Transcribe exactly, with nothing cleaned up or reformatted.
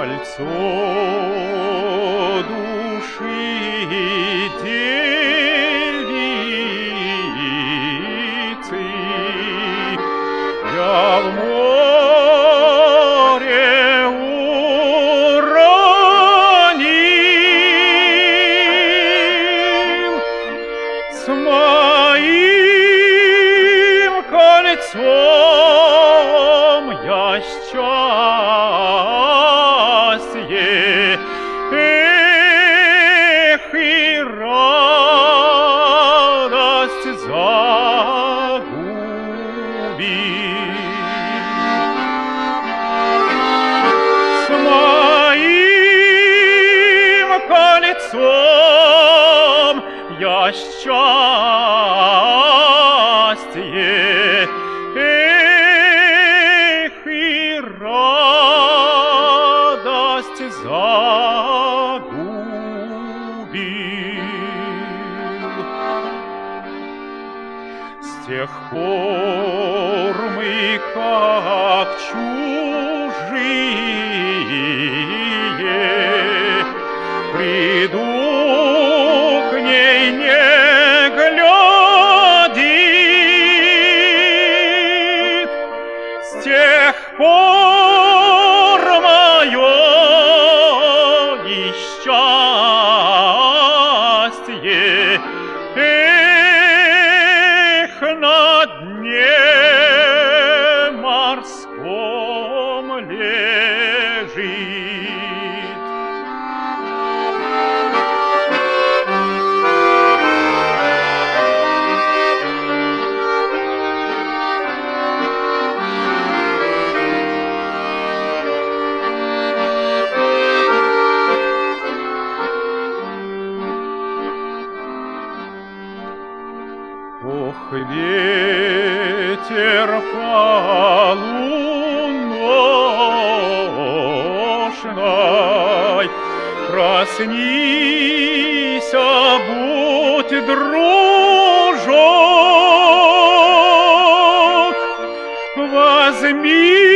кольцо души девицы. Я в море уронил с моим кольцом я счастье, эх, и радость загубил. С моим кольцом я счастье, эх, и радость загубил. С тех пор мы как чужие, приду к ней не глядит. С тех пор мое и счастье, эх, на дне морском лежит. Ох, ветер полуношной, проснись, будь дружок, возьми